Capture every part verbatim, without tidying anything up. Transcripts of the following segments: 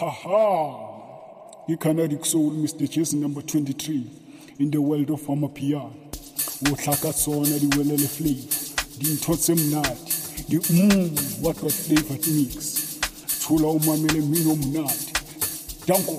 Haha, Icanadic Soul, Mister Jason number twenty-three, in the world of Amapiano. Wotlaka sona di welele flavor, di ntotse mnati, di mmm, what what flavor it mix. Tula umamele mino mnati. Danko.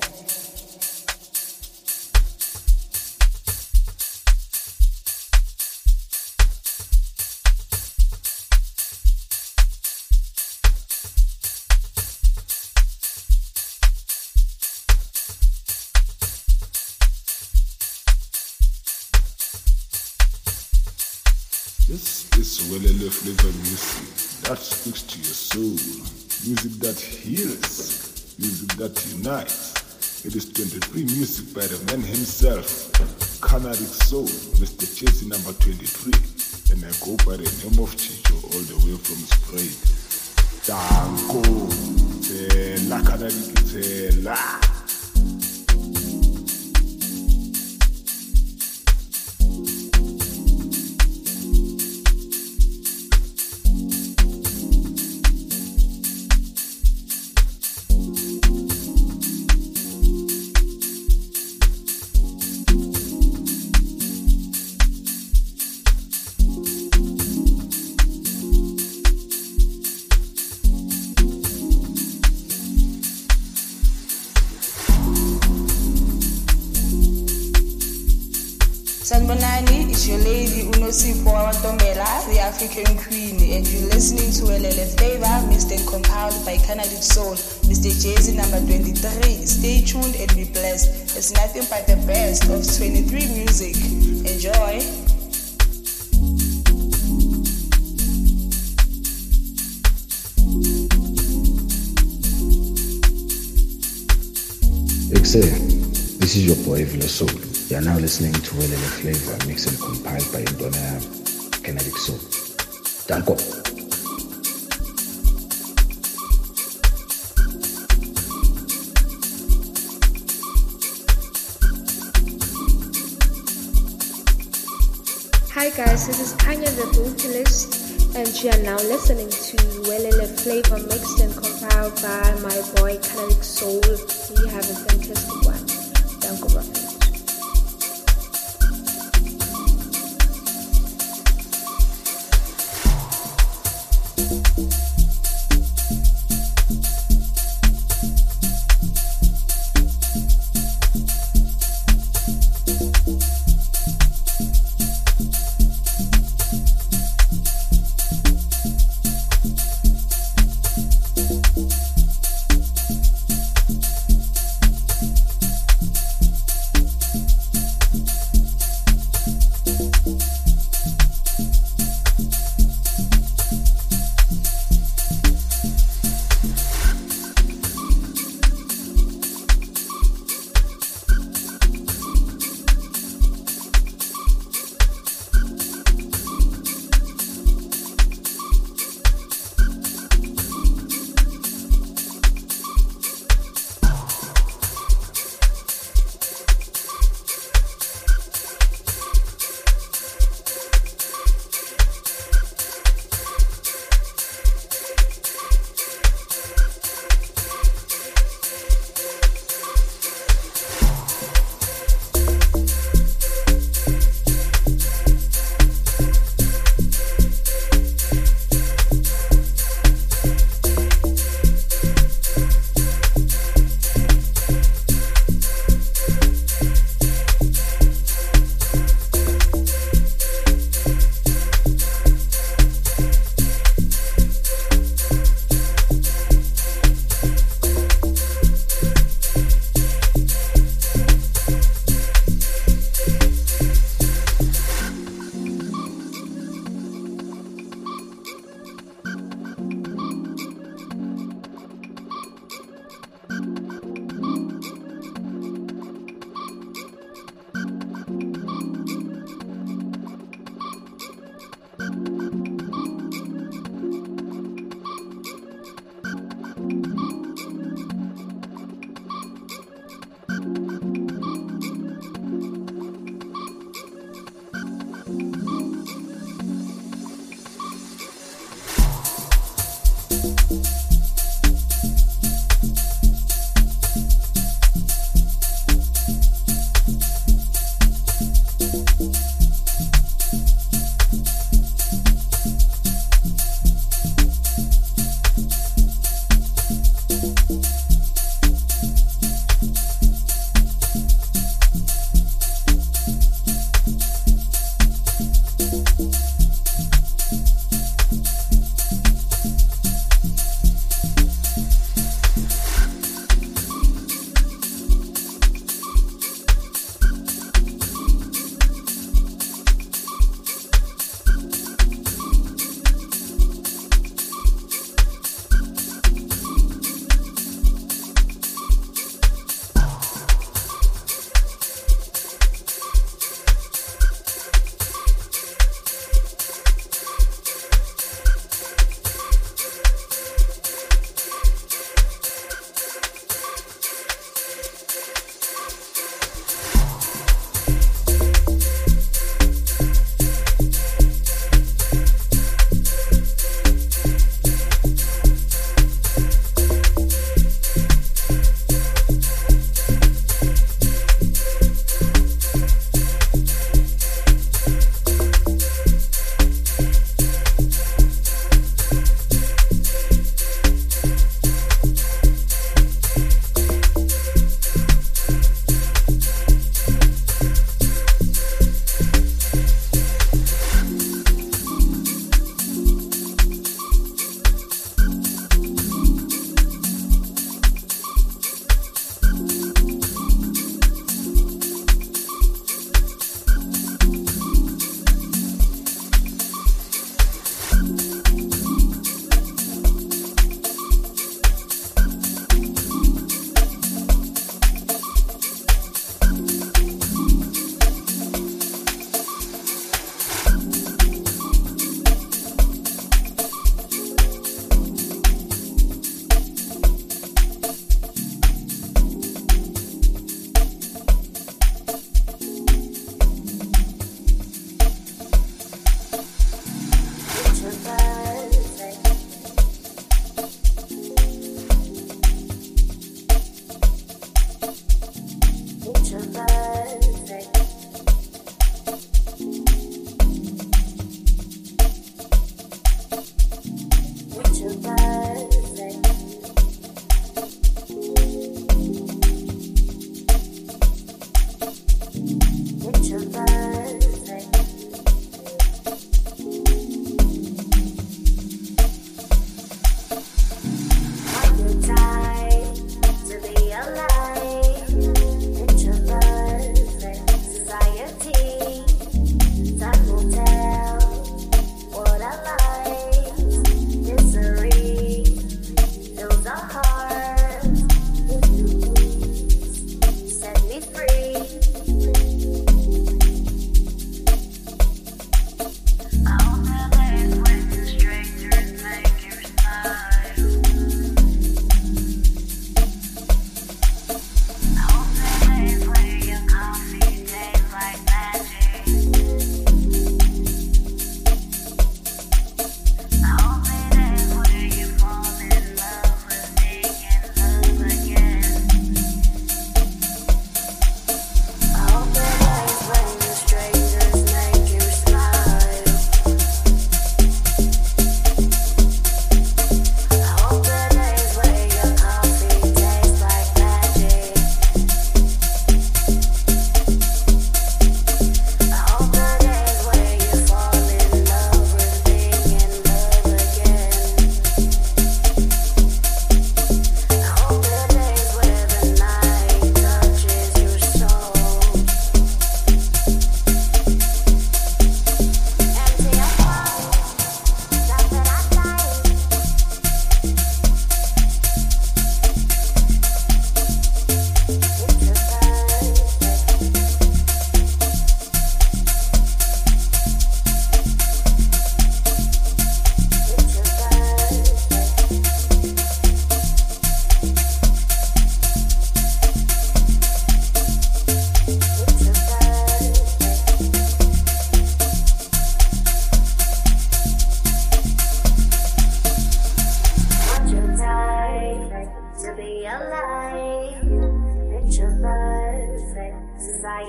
This is Welele flavor music that speaks to your soul, music that heals, music that unites. It is twenty-three music by the man himself, Canadic Soul, Mister Chasey number twenty-three, and I go by the name of Chicho all the way from Sprague. Danko, Tela Canadic Tela. Sanbonani is your lady Unosipho Wantombela, the African Queen, and you're listening to Welele Flavor, mixed and compiled by Canadic Soul, Mister Jason number twenty-three. Stay tuned and be blessed. It's nothing but the best of twenty-three music. Enjoy. Exe, this is your boy Vila Soul. You are now listening to Welele Flavor, mixed and compiled by Indona Canadic Soul. Danko. Hi guys, this is Anya the vocalist, and you are now listening to Welele Flavor, mixed and compiled by my boy Canadic Soul. We have a fantastic one. Danko Buffett.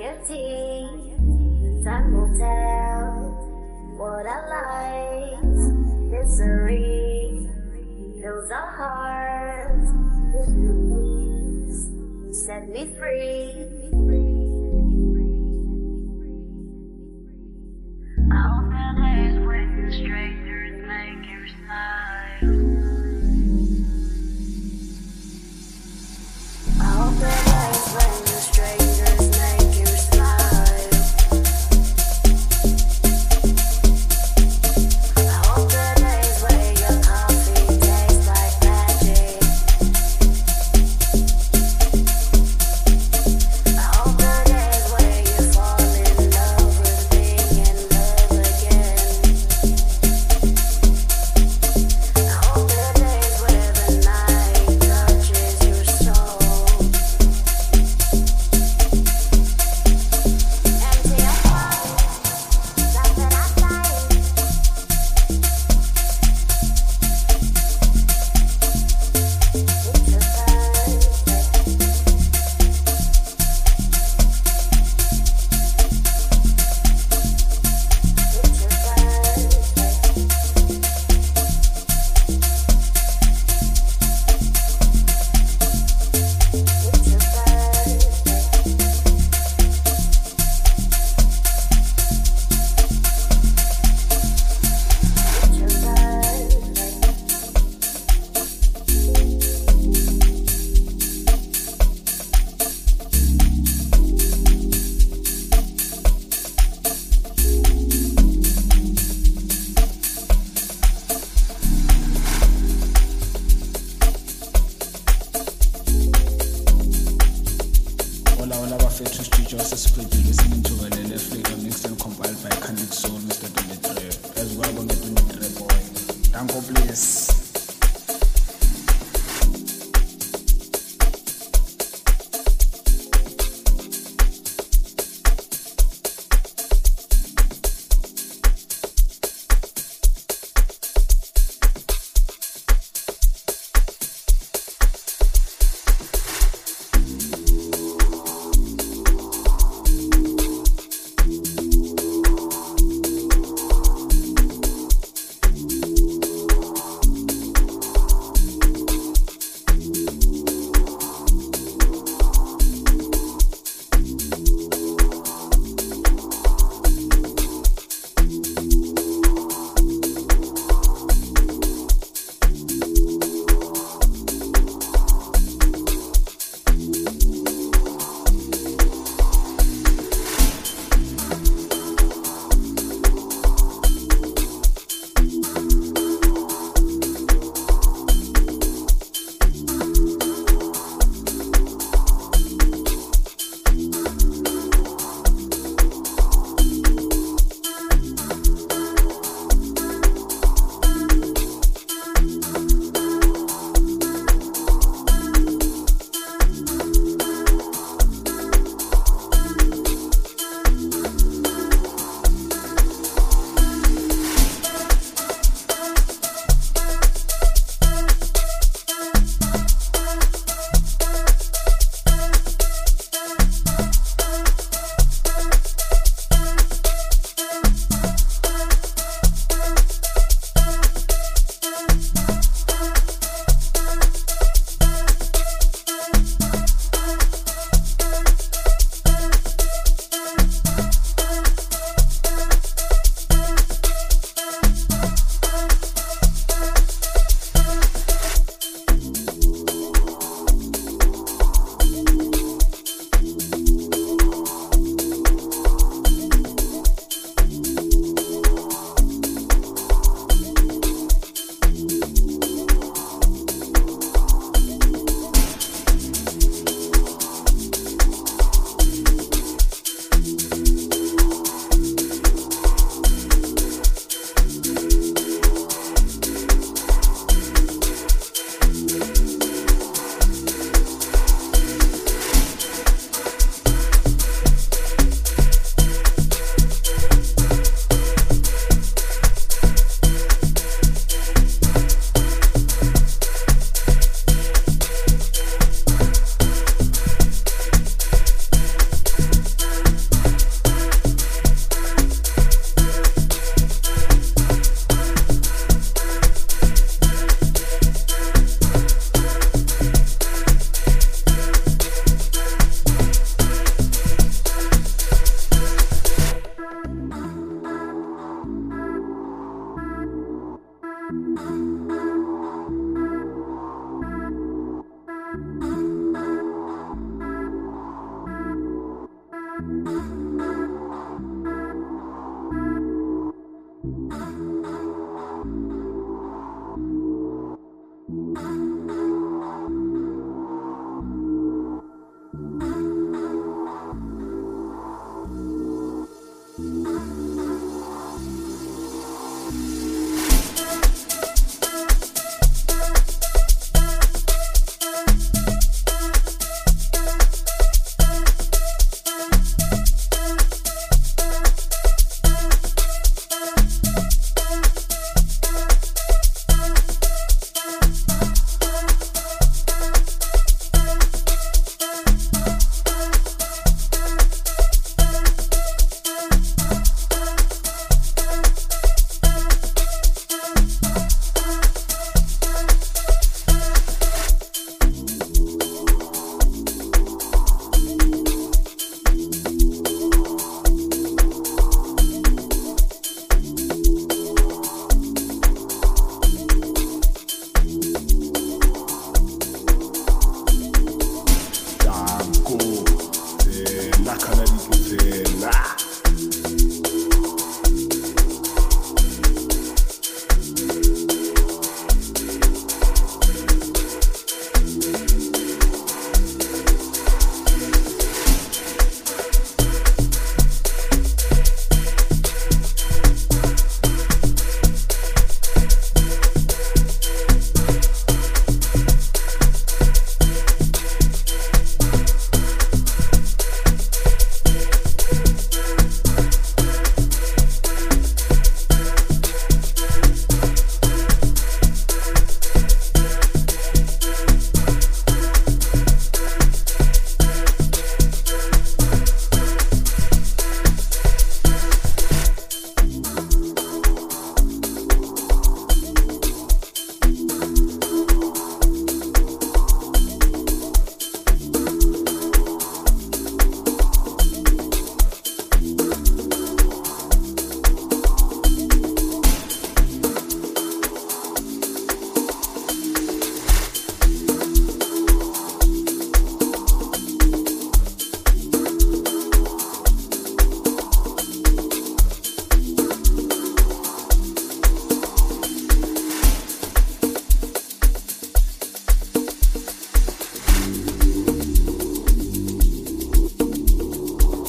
deity. Time will tell what our lives, misery fills our hearts with peace. Set me free. I hope the days when strangers make you smile. I hope the days when the strangers make you smile. I hope the days where your coffee tastes like magic. I hope the days where you fall in love with being in love again. I hope the days where the night touches your soul. Empty your heart, something outside. It's a Thursday. It's a Thursday. It's a Thursday. It's a Thursday. Hola, hola, bafethu studio sesiqedile listening to Welele Flavor mixed and compiled by Canic Soul, Mister twenty-three. As well on the twenty-three boy. Danko, please.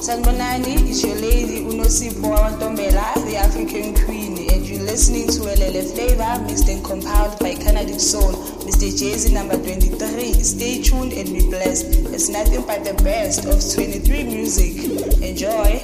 Sanbonani is your lady Unosipho Wantombela, the African Queen, and you're listening to Welele Flavor mixed and compiled by Canadic Soul, Mister Jay-Z number twenty-three. Stay tuned and be blessed. It's nothing but the best of twenty-three music. Enjoy.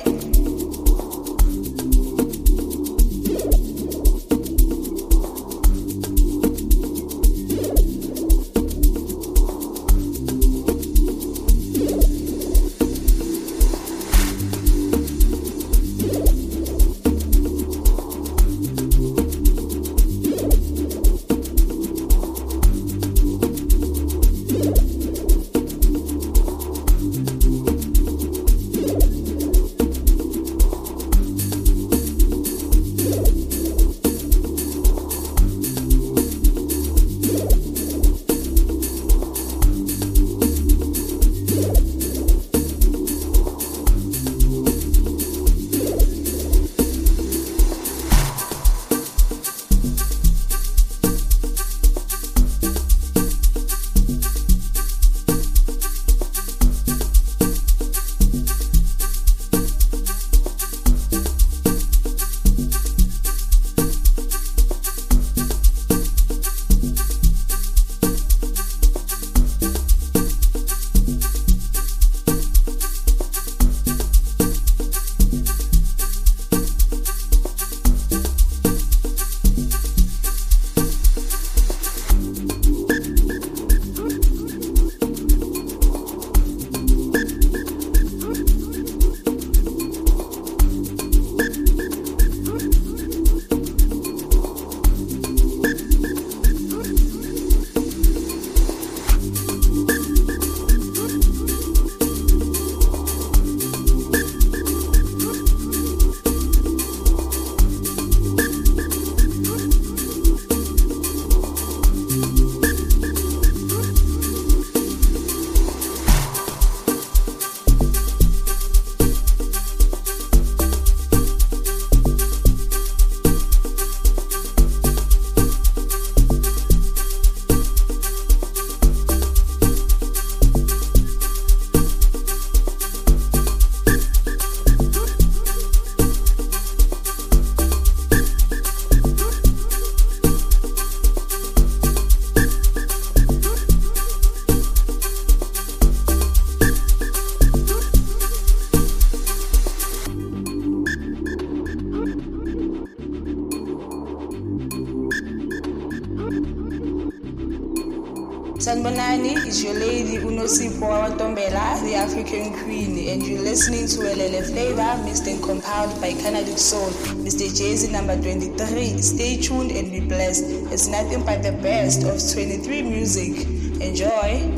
Sanbonani is your lady Unosipho Wantombela, the African Queen, and you're listening to Welele Flavor mixed and compiled by Canadic Soul, Mister Jay-Z number twenty-three. Stay tuned and be blessed. It's nothing but the best of twenty-three music. Enjoy.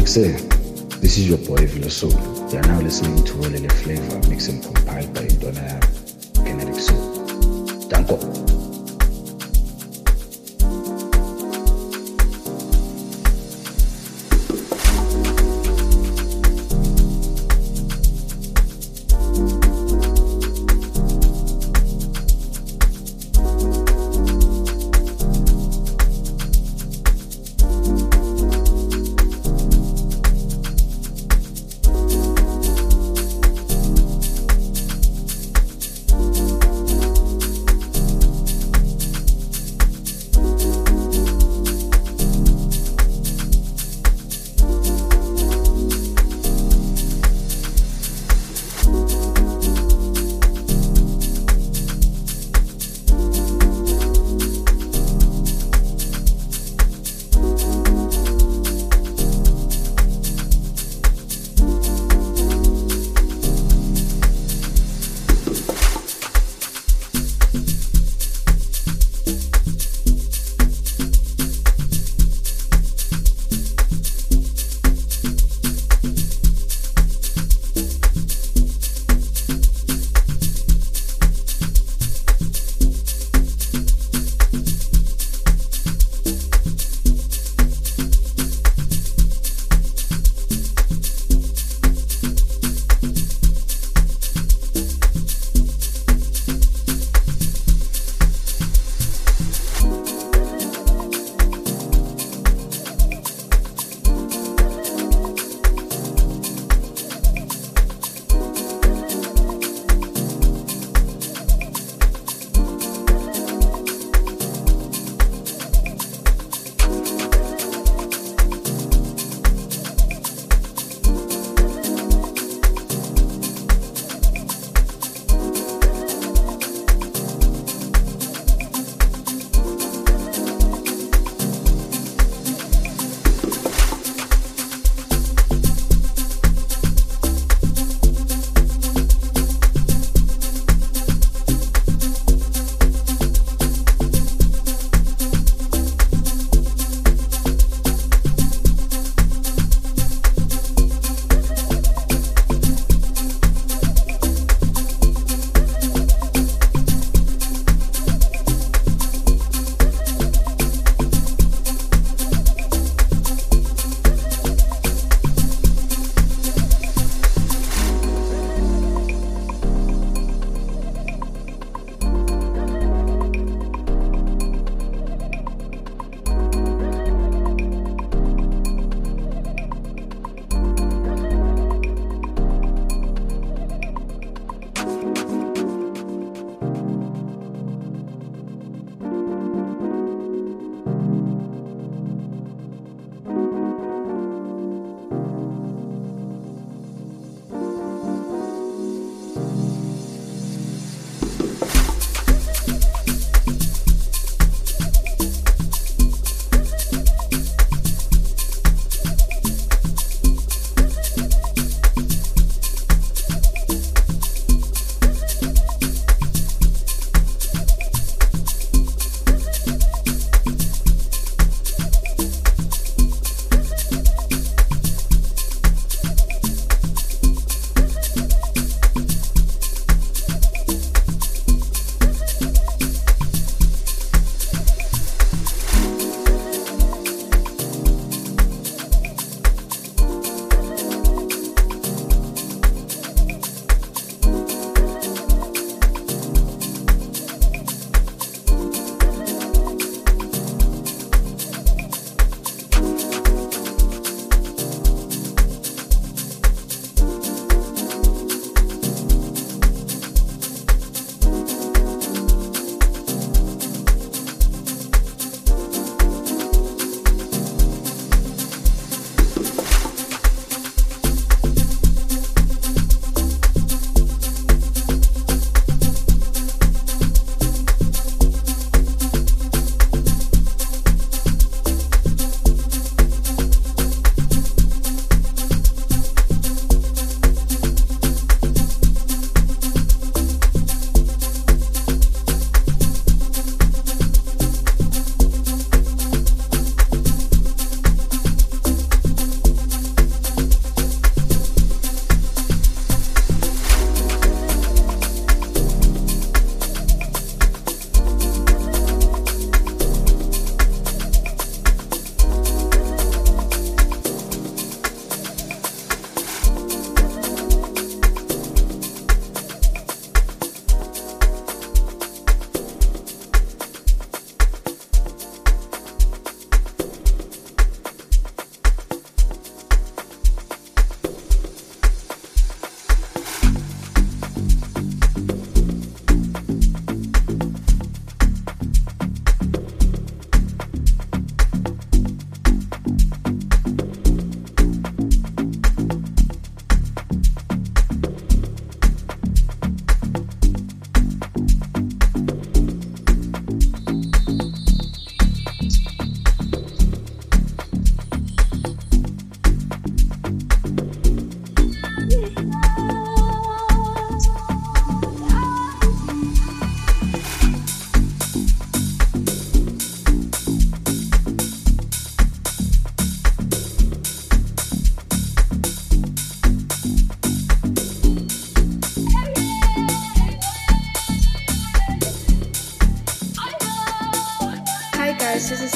Mixer, this is your boy Villa Soul. You are now listening to Welele Flavor, mixed and compiled by Indona Kinetic Soul. Danko.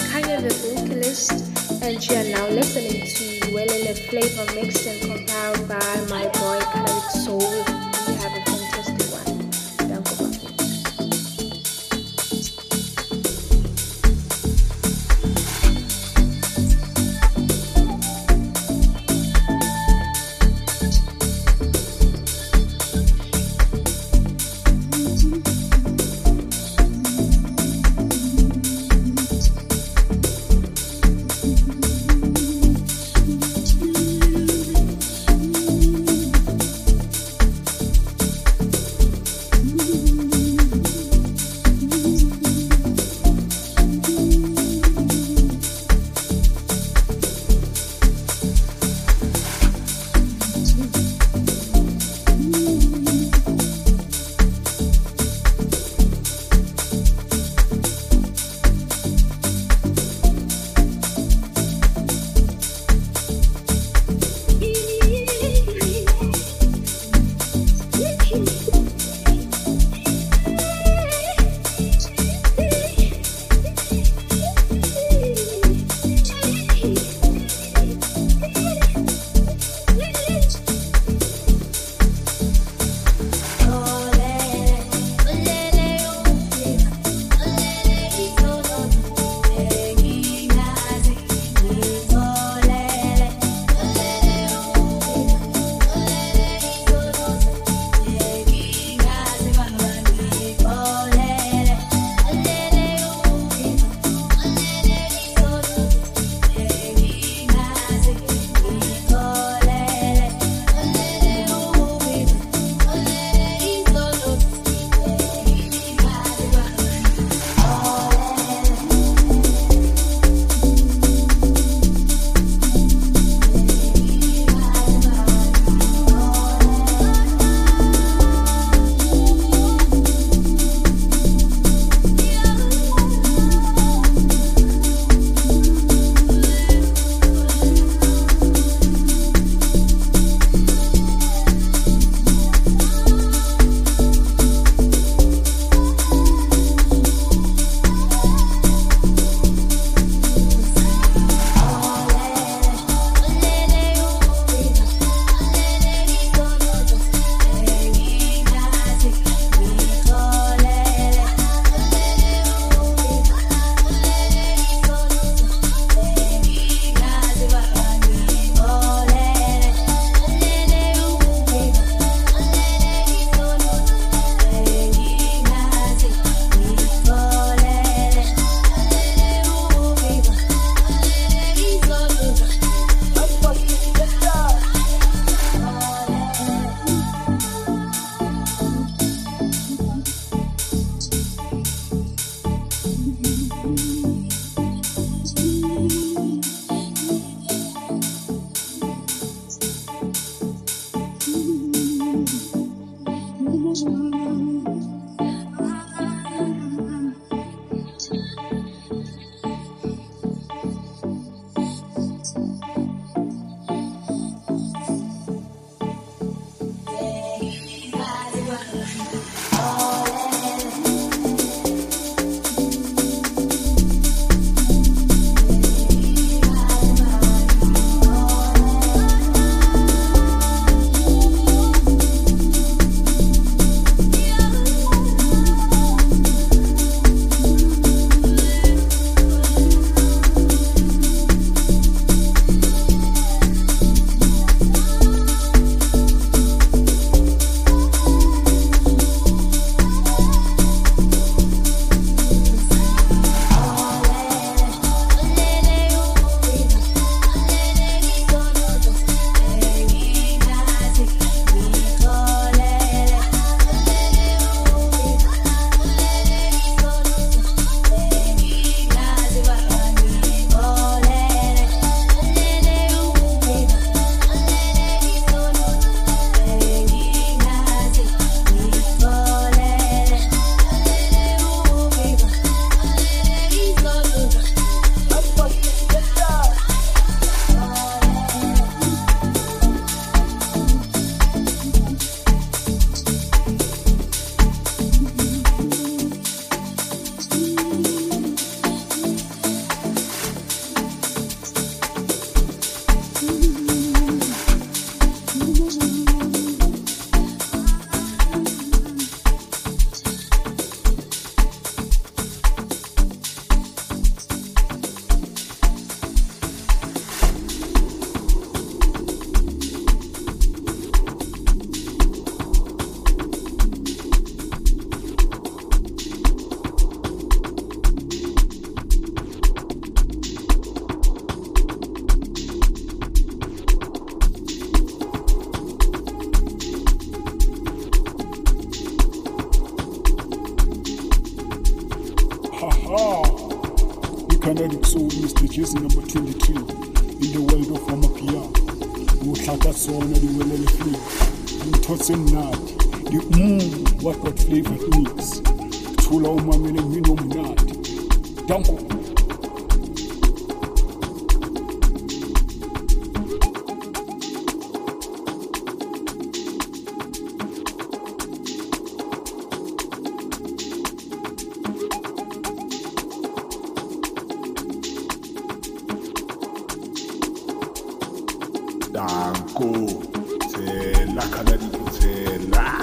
Kanye the vocalist, and you are now listening to Welele Flavor mixed and compiled by my boy Colored Soul. You have a fantastic one. Danko Bafi. Canadic Soul, Mister Jason number twenty-three. In the world of Amapiano. Uhlaka sona liwelele flavor. Ngithotse mnadi. Di mmm, what what flavor it mix. Thula umamele ngino mnadi. Danko. Danko, Tela, Canadic Tela.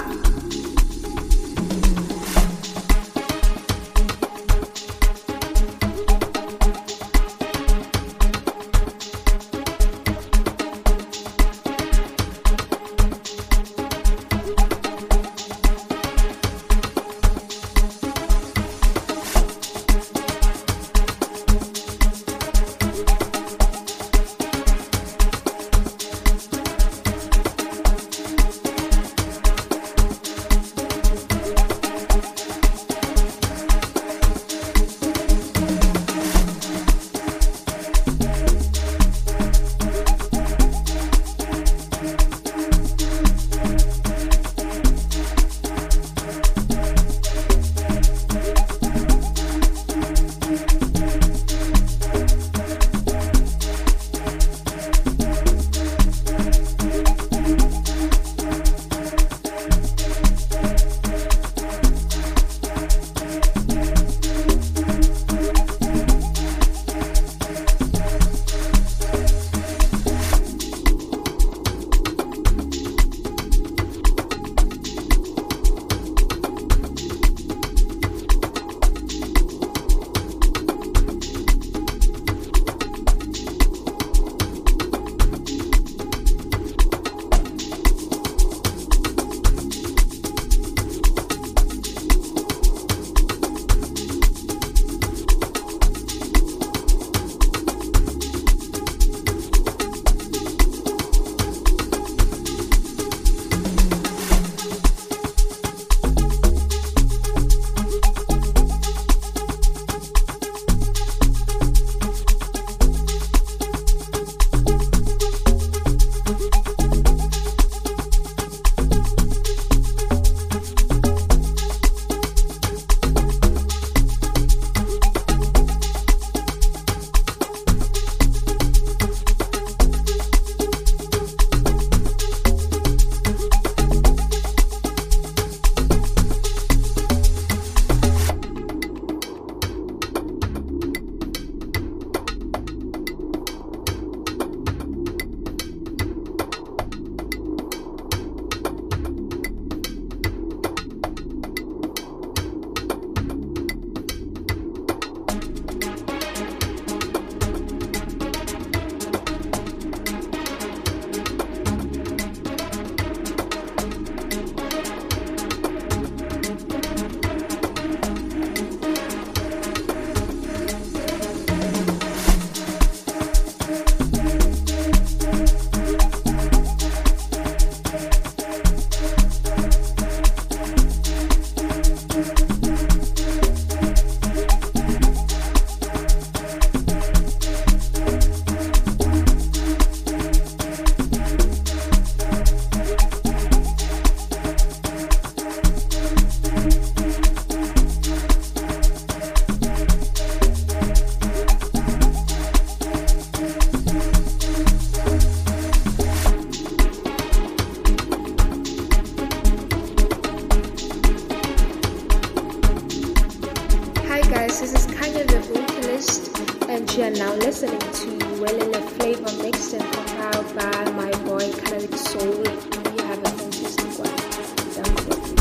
You are now listening to Welele Flavor mixed and compiled by my boy Canadic Soul. You have a fantastic one. Down for it.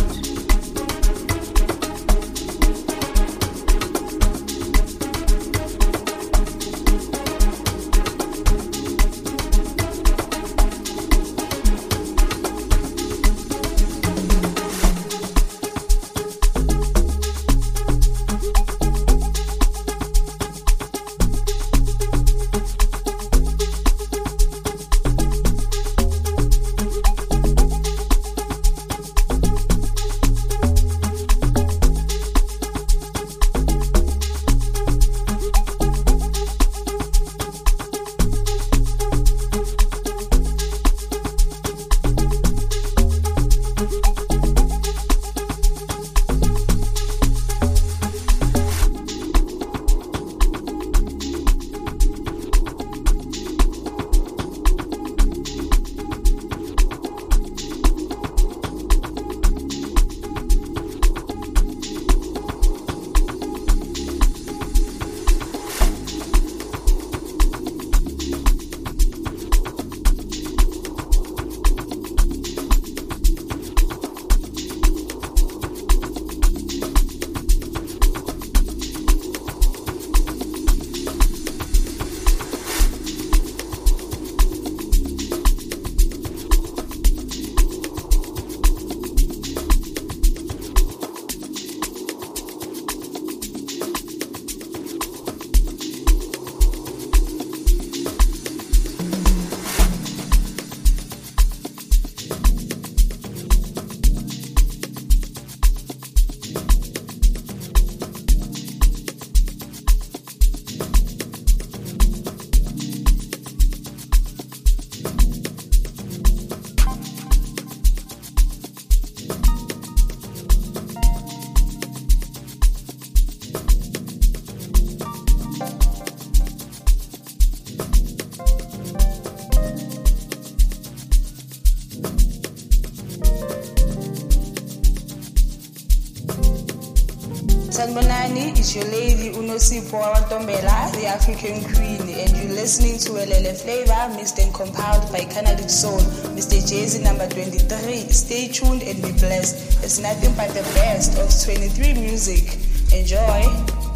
Sanbonani is your lady Unosipho Wawantombela, the African Queen, and you're listening to Welele Flavor, mixed and compiled by Canadic Soul, Mister Jay-Z number twenty-three. Stay tuned and be blessed. It's nothing but the best of twenty-three music. Enjoy.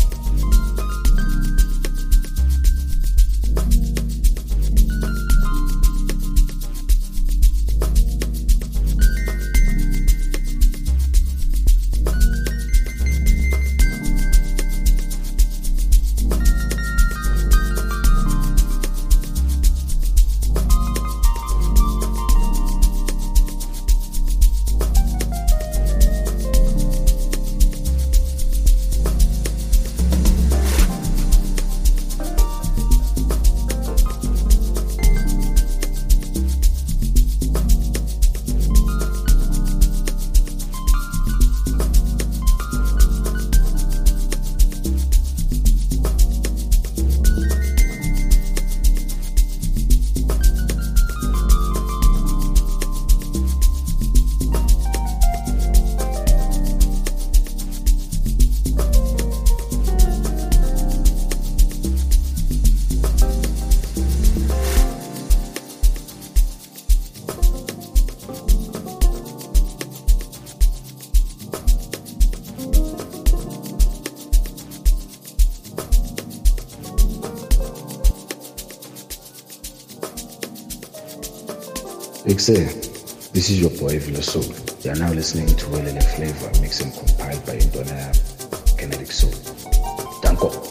Exe, this is your boy Vila Soul. You are now listening to Welele Flavor, mixed and compiled by Indona Canadic Soul. Danko.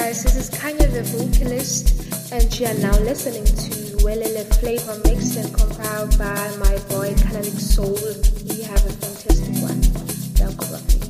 guys, this is Kanya the vocalist, and you are now listening to Welele Flavor mixed and compiled by my boy Canadic Soul. You have a fantastic one. Danko Bafit.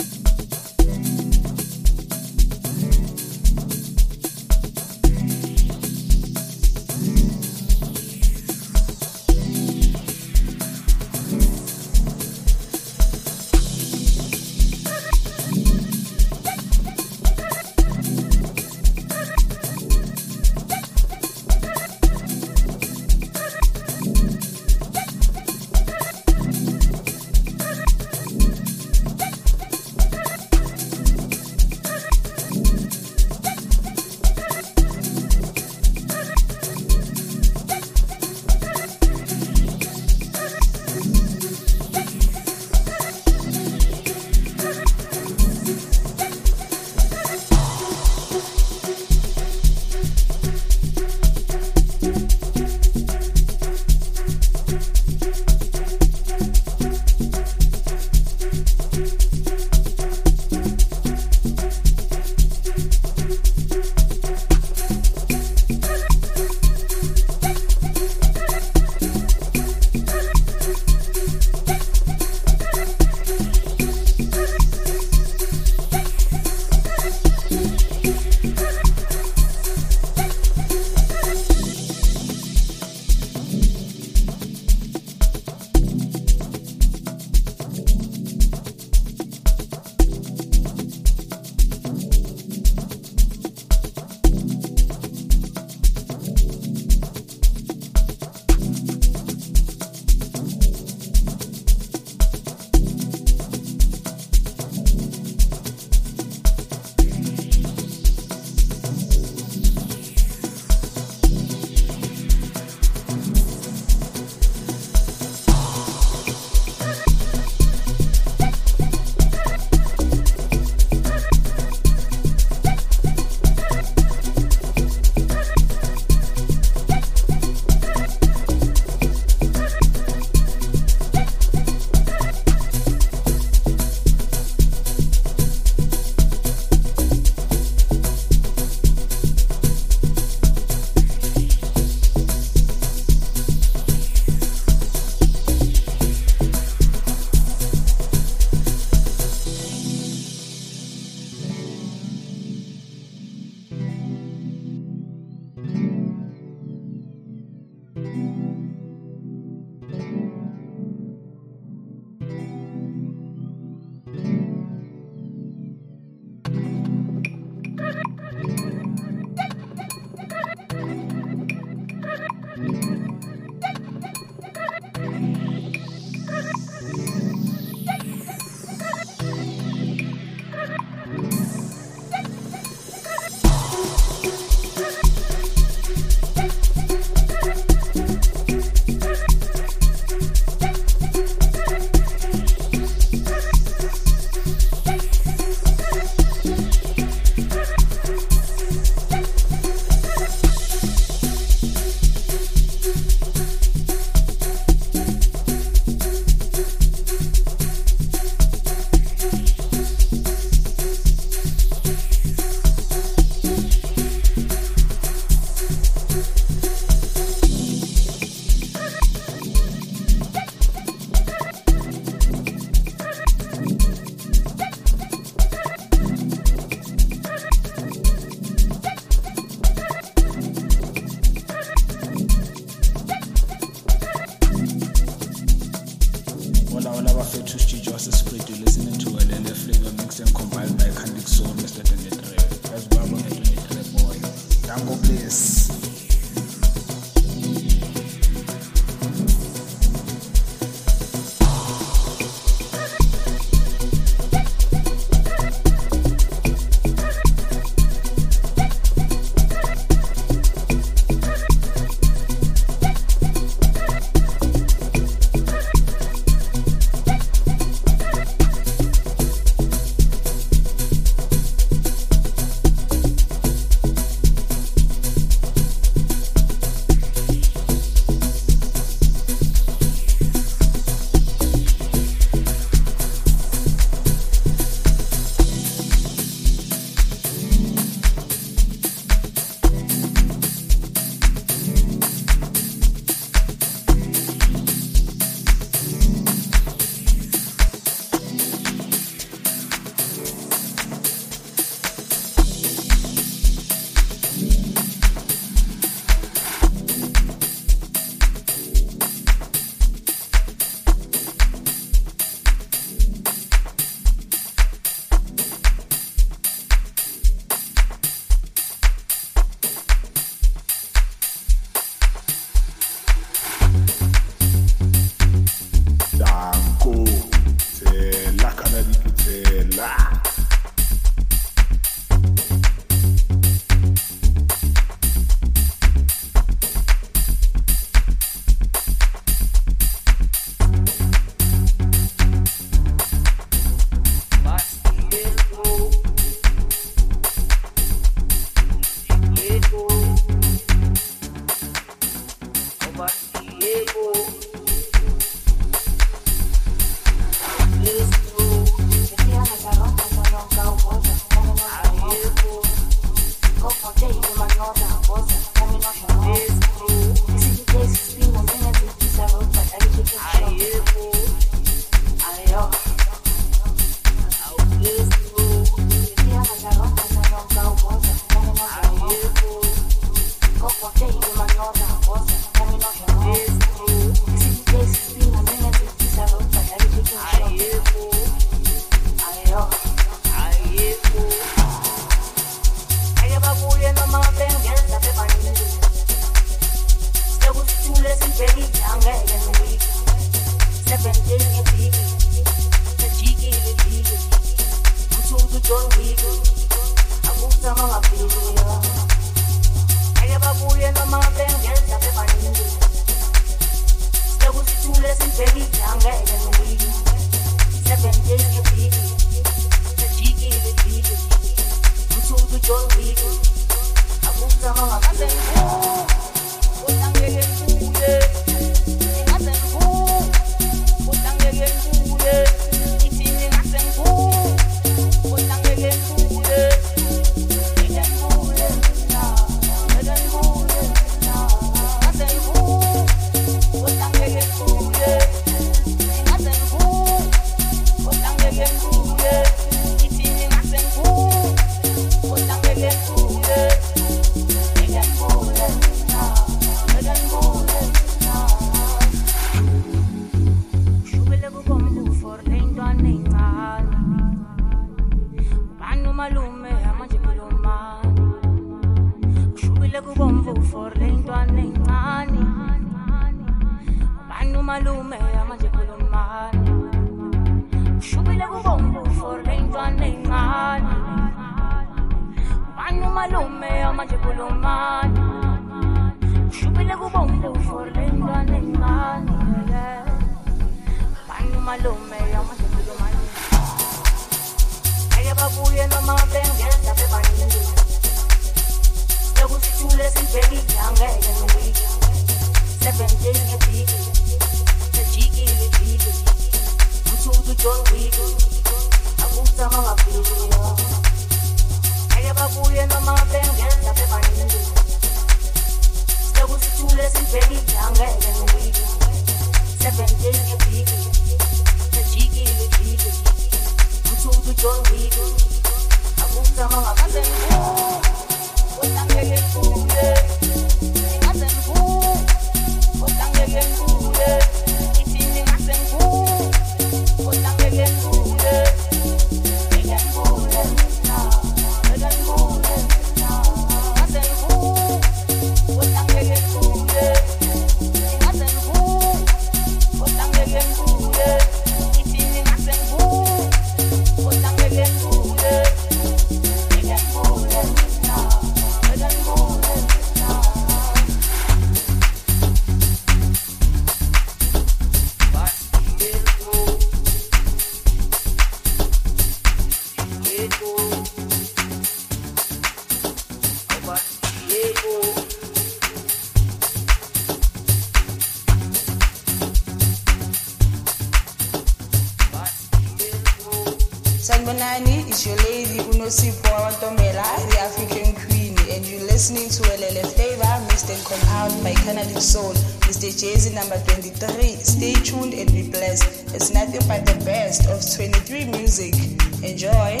Sanbonani is your lady Unosipho Wantomela, the African queen, and you're listening to Welele Flavor, mixed and compiled by Canadic Soul, Mister Jay-Z number twenty-three. Stay tuned and be blessed. It's nothing but the best of twenty-three music. Enjoy.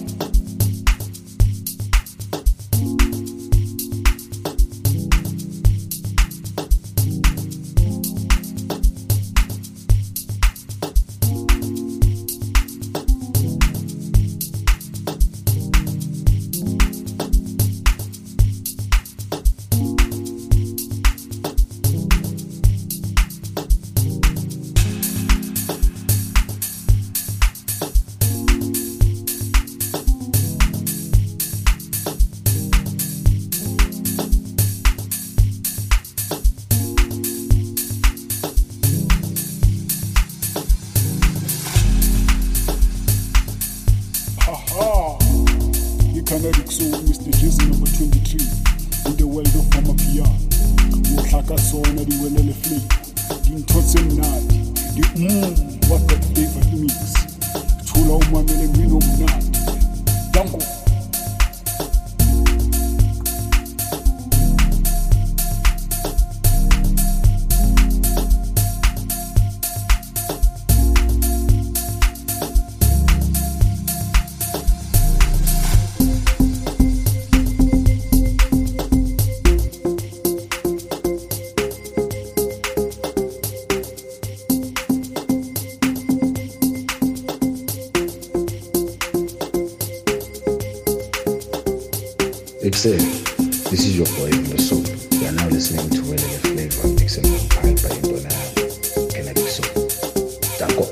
Canadic Soul, Mister Jay-Z number twenty-three. In the world of Amapiano, uhlaka sona di welele flavor. Dintho tse mnadi, di mmm, what that flavor mix. Thula umamele mino mnadi. Danko. Excel, this is your boy Evil Soul. You are now listening to Welele Flavor, mixed and compiled by Indona Canadic Soul. Danko.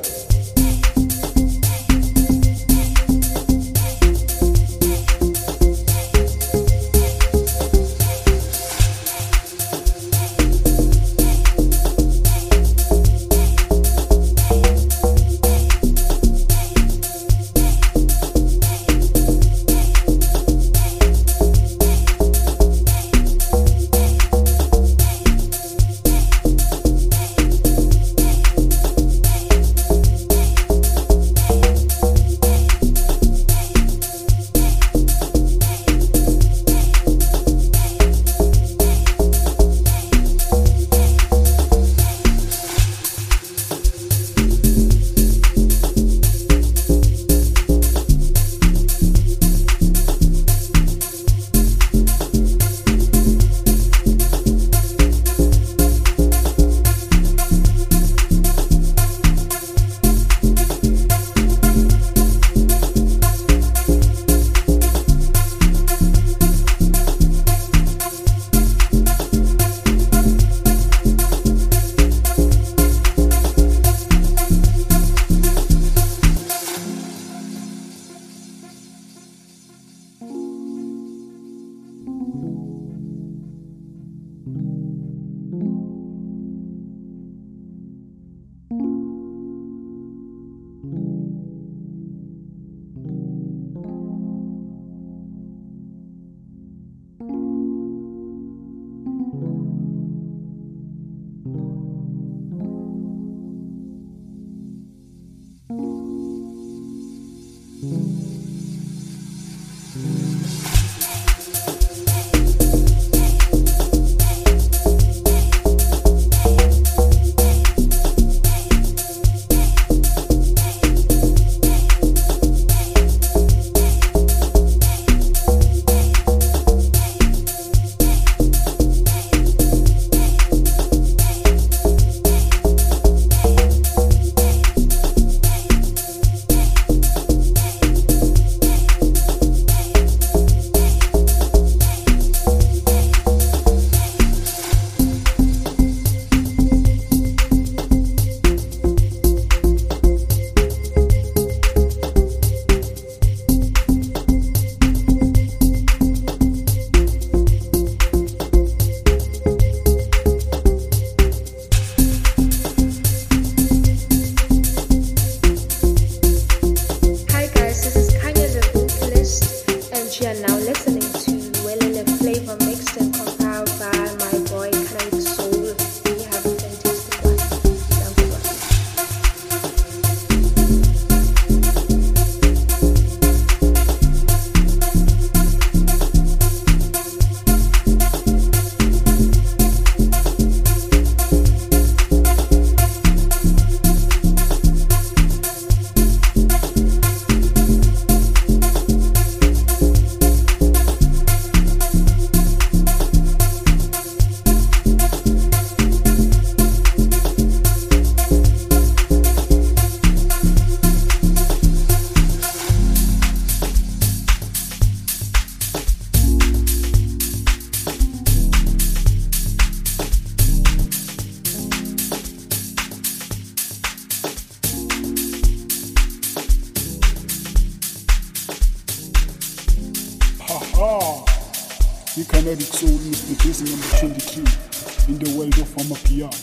Canadic Soul, Mister Jason number twenty-three. In the world of Amapiano.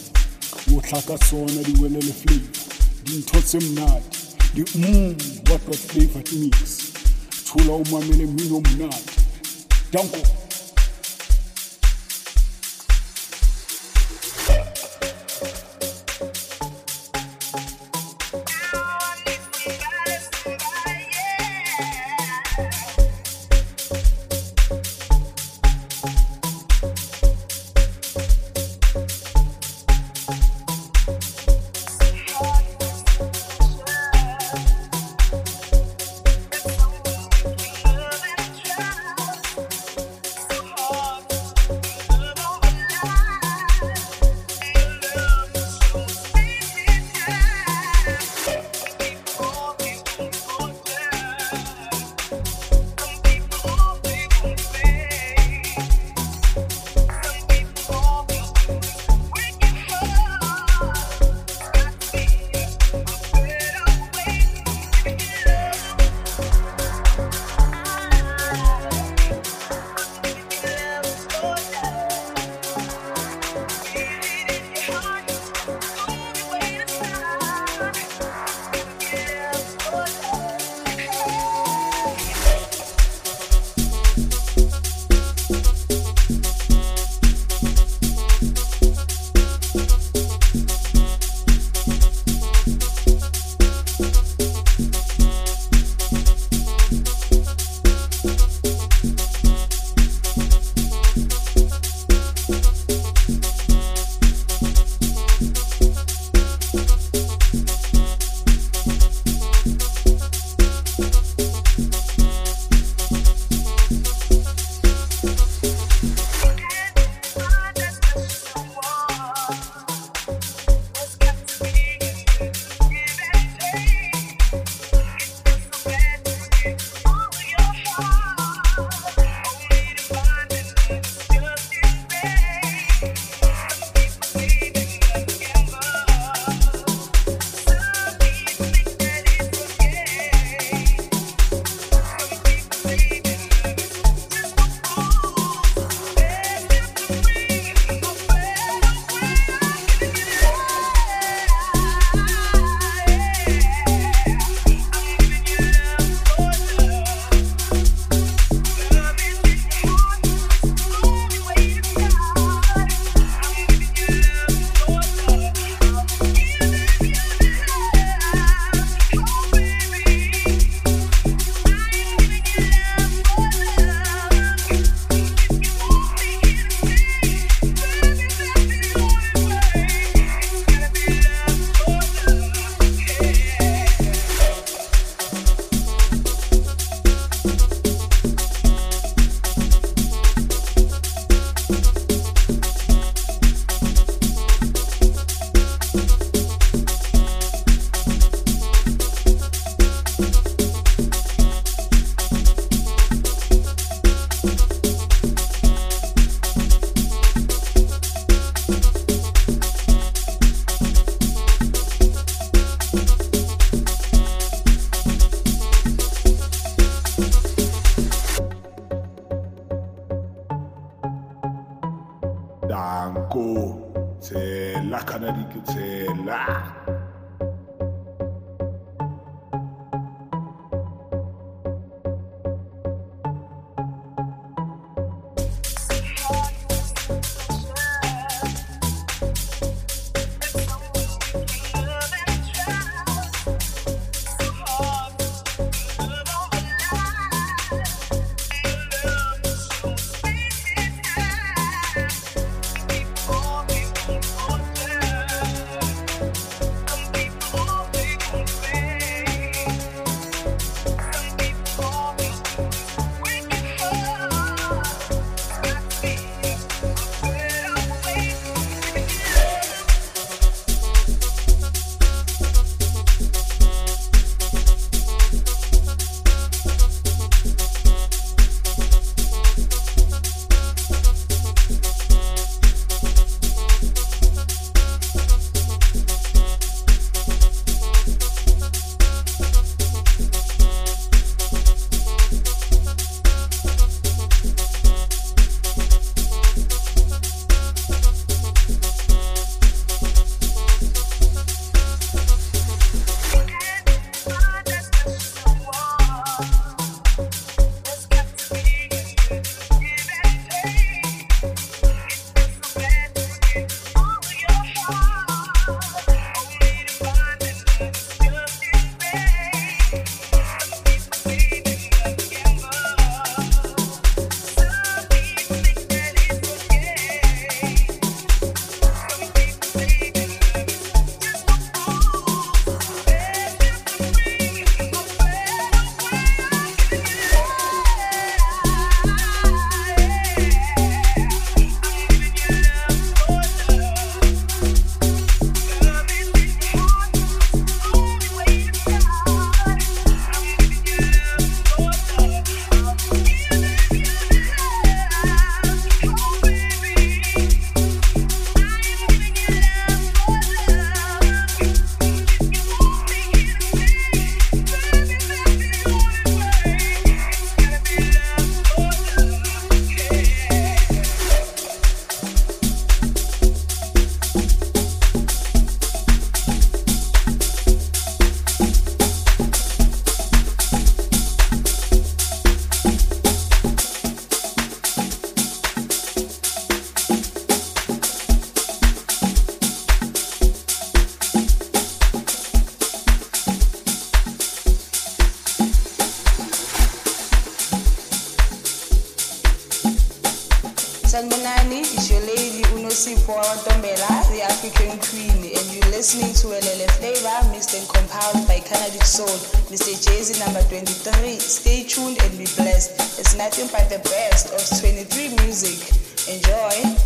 O tlaka tsona di welele flavor. Di ntotse mnati. Di mmm, what what flavor it mix. Tula umamele mino mnati. Danko. Danko, tshela Canada ke tshela. Sanibonani, it's your lady Unosipho Wantombela, the African Queen, and you're listening to Welele Flavor, mixed and compiled by Canadic Soul, Mister Jay-Z number twenty-three. Stay tuned and be blessed. It's nothing but the best of twenty-three music. Enjoy.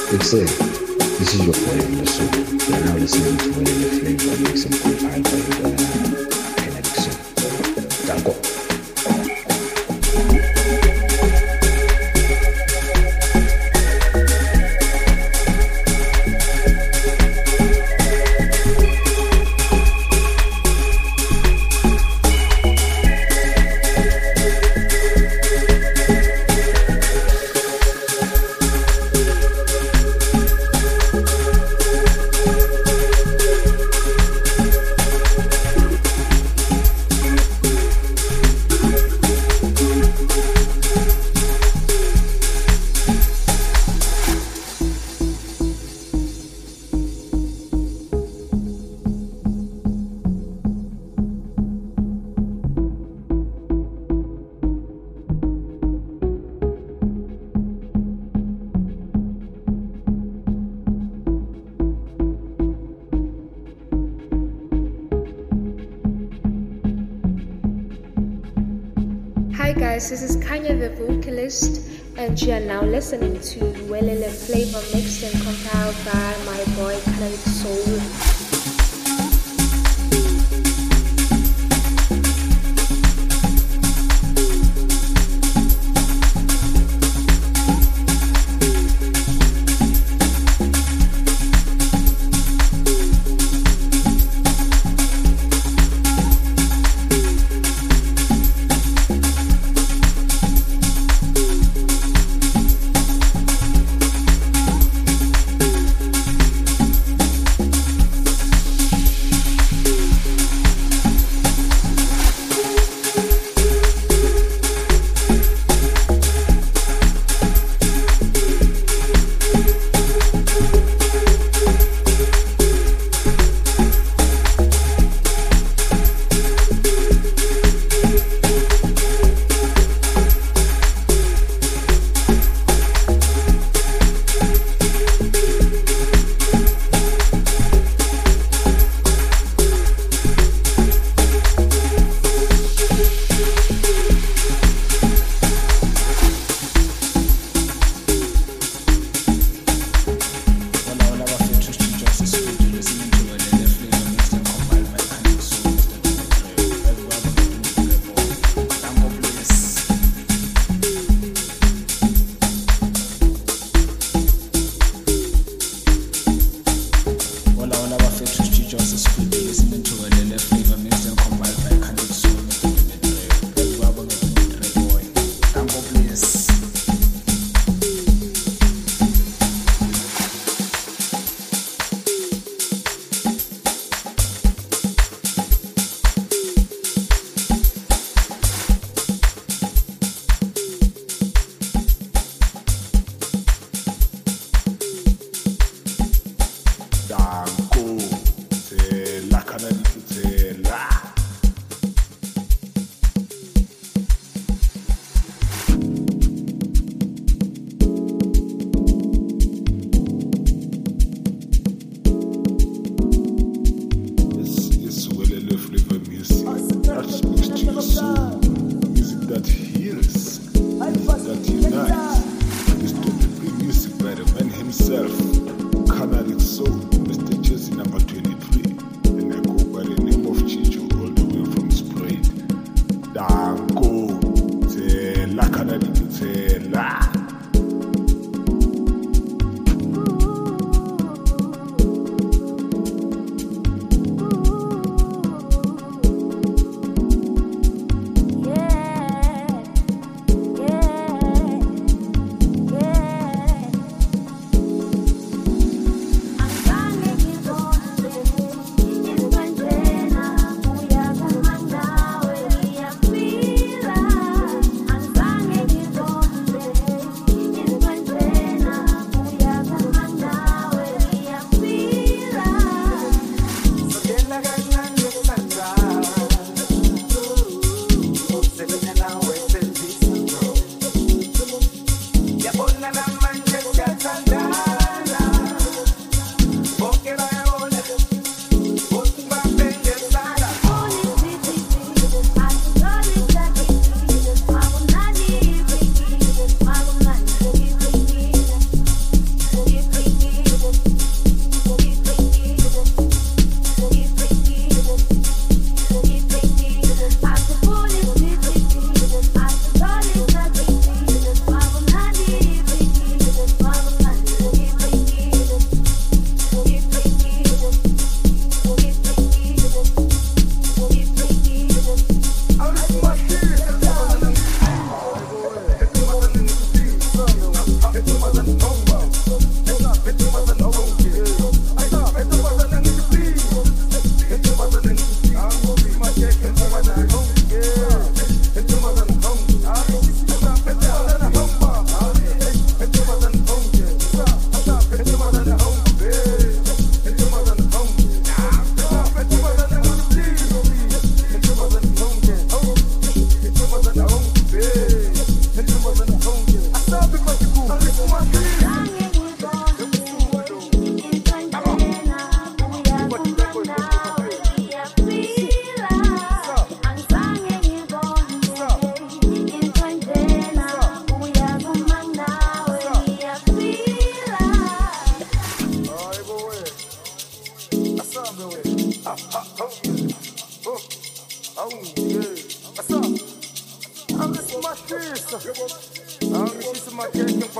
Big Say, this is your boy Evil Soul. You are now listening to Welele Flavor Mix and Compiled by Indonesian Kinetic Soul. Danko. Hi guys, this is Kanya the vocalist, and you are now listening to Welele Flavor Mixed and Compiled by my boy Kinetic Soul.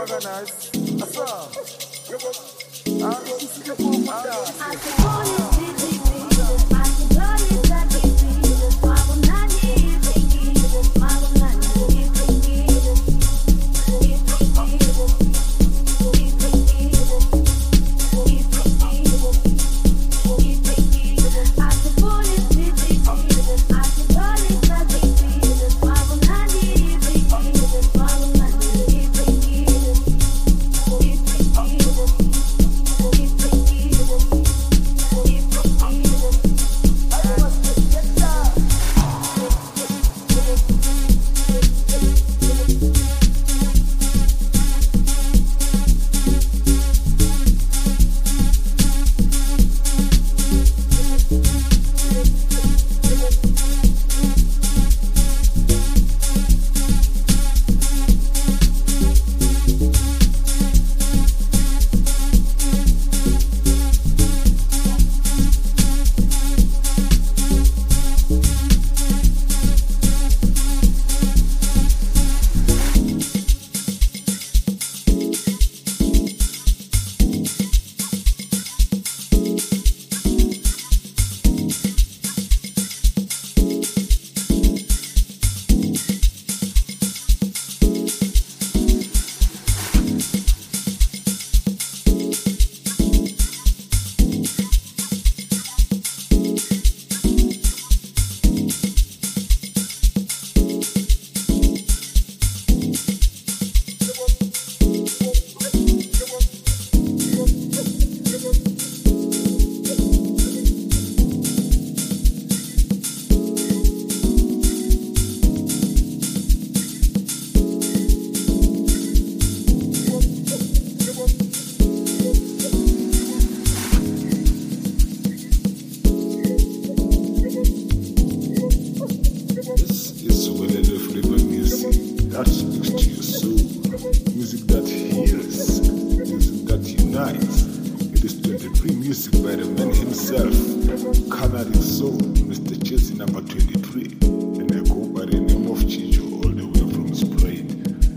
Canadic Soul, Mister Chelsea number twenty-three. And I go by the name of Chicho all the way from Sprite.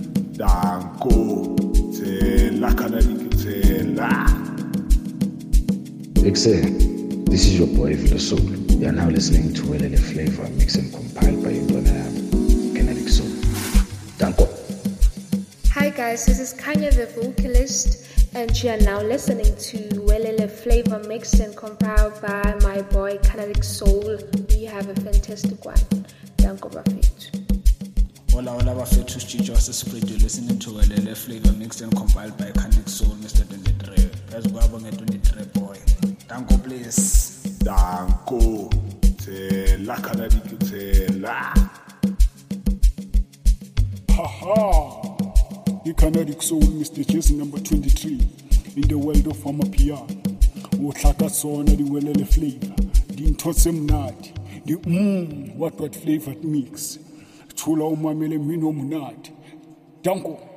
Danko, Tela, Canadic Tela. Excel, this is your boy Vilo Soul. You are now listening to Welele Flavor, mixed and compiled by Indonesian Canadic Soul. Danko. Hi guys, this is Kanya the vocalist, and you are now listening to Welele Flavor mixed and compiled by my boy Canadic Soul. We have a fantastic one. Danko Bafet. Hola, hola, bafethu, Chicho Sprite. You're listening to Welele Flavor mixed and compiled by Canadic Soul, Mister twenty-three. Let's go up on twenty-three, boy. Danko, please. Danko, Tela, Canadic Tela. Haha! The Canadic Soul, Mister Chelsea number twenty-three. In the world of Amapiano. Uhlaka sona di welele flavor. Di ntotse mnati. Di mmm, what what flavor it mix. Tula umamele mino mnati. Danko.